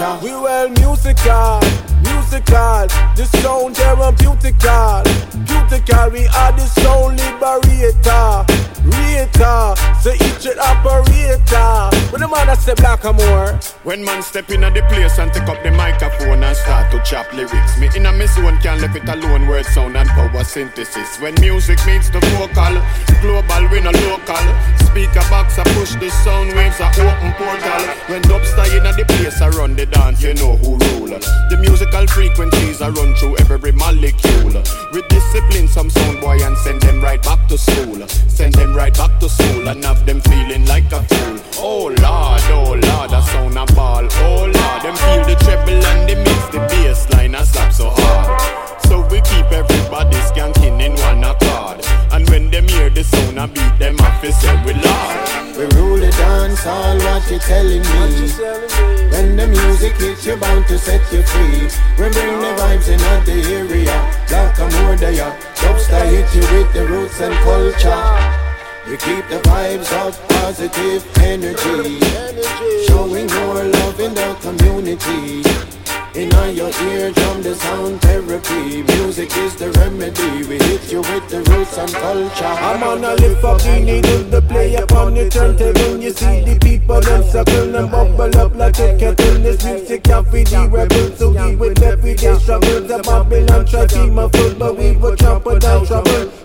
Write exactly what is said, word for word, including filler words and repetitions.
culture. We well musical, musical. The sound there and beautical, beautical. We are the sound liberator, creator. So each it operator. When the man a say black and more. When man step in at the place and take up the microphone and start to chop lyrics, me in a miss one can't leave it alone. Word sound and power synthesis. When music meets the vocal, global we no local. Speaker box a push the sound waves a open portal. When dubstep in at the place I run the dance, you know who rule. The musical frequencies I run through every molecule. With discipline some sound boy and send them right back to school. Send them right back to school and have them feeling like a fool. Oh Lord, oh Lord, a sound a ball. Oh Lord, them feel the treble and the mix, the bass line a slap so hard. So we keep everybody skanking in one accord. And when them hear the sound a beat, them have to say we Lord. We rule the dance hall, what you telling me? When the music hits, you're bound to set you free. We bring the vibes in all the area. Black and more there. Dubstep hit you with the roots and culture. We keep the vibes of positive energy, showing more love in the community. In all your eardrum, the sound therapy. Music is the remedy. We hit you with the roots and culture. I'm on a lift up the needle, the play upon the turntable. You see the people them circle and bubble up like a kettle. This music can't feed the rebels, so we with everyday struggles. The Babylon try to keep my foot, but we will trample down trouble.